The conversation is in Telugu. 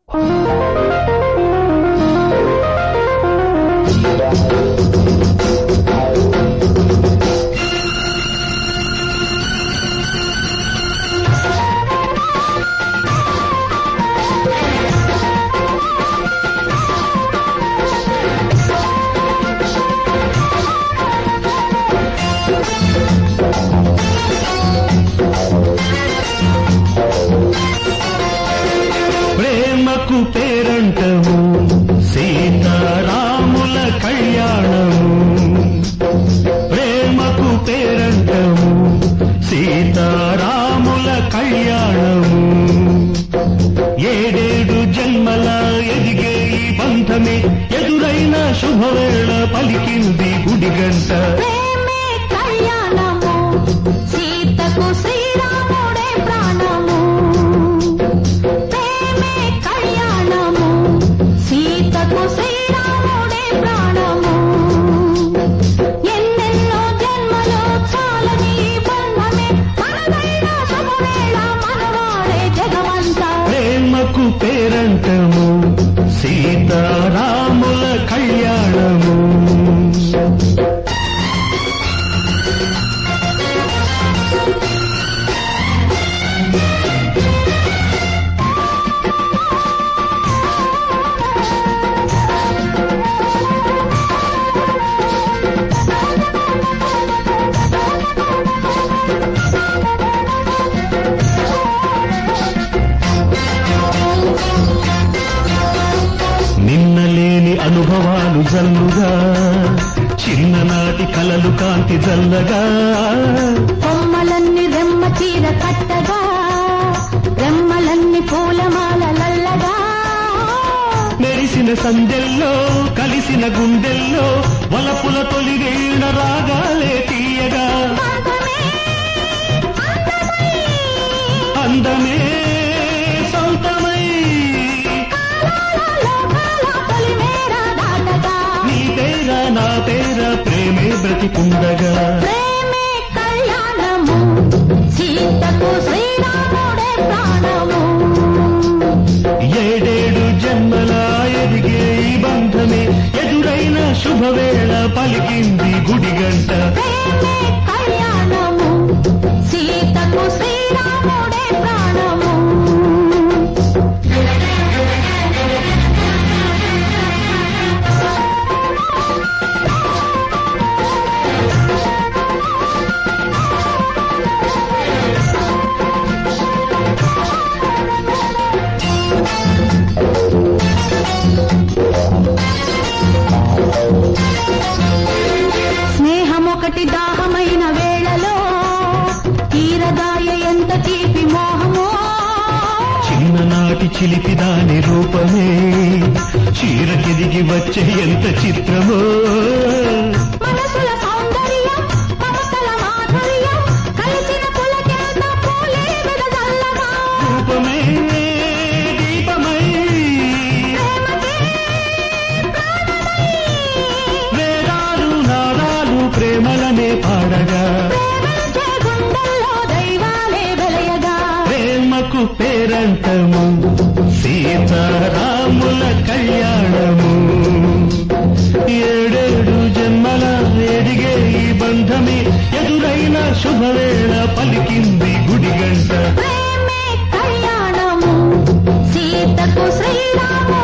ప్రేమకు పేరంటము సీతారాముల కళ్యాణము, ప్రేమకు పేరంటము సీతారాముల కళ్యాణము. ఏడేడు జన్మల ఎదిగే ఈ బంధమే ఎదురైన శుభవేళ పలికింది గుడిగంట. ప్రేమే కళ్యాణము సీతకు శ్రీరాముడే ప్రాణము, ప్రేమే కళ్యాణము సీతకు శ్రీరాముడే ప్రాణము. ఎన్నెన్నో జన్మలో చాలని బంధమే మనదైన శుభవేళ మనవాడే జగమంతా. ప్రేమకు పేరంటము సీతారాముల కళ్యాణము. నిన్నలేని అనుభవాలు జల్లుగా, చిన్ననాటి కలలు కాంతి జల్లగా, కొమ్మలన్నీ రెమ్మ చీర కట్టగా, రెమ్మలన్నీ పూలమాలలల్లగా, మెరిసిన సందెల్లో కలిసిన గుండెల్లో వలపుల తొలి వీణ రాగాలే తీయగా, అందమే సౌతమై నీ పేర నా పేర ప్రేమే బ్రతికుండగా. ప్రేమే కళ్యాణము సీతకు శ్రీరాముడే ప్రాణము. ఏడేడు జన్మల ఎదిగే ఈ బంధమే ఎదురైన శుభవేళ పలికింది గుడిగంట. ప్రేమే కళ్యాణము సీతకు శ్రీరాముడే ప్రాణము. స్నేహమొకటి దాహమైన వేళలో తీరదాయ ఎంత తీపి మోహమో, చిన్ననాటి చిలిపి దాని రూపమే చీరకెదిగి వచ్చే ఎంత చిత్రమో, మనసుల సౌందర్యం మమతల మాధుర్యం కలిసిన పులకెంత పూలే వెదజల్లగా, రూపమే దీపమై వేదాలు నాదాలు ప్రేమలనే పాడగా, ప్రేమించే గుండెల్లో దైవాలే వెలయగా. ప్రేమకు పేరంటము సీతారాముల కళ్యాణము. ఏడేడు జన్మల ఎదిగే ఈ బంధమే ఎదురైన శుభవేళ పలికింది గుడిగంట. ప్రేమే కళ్యాణము సీతకు శ్రీరాము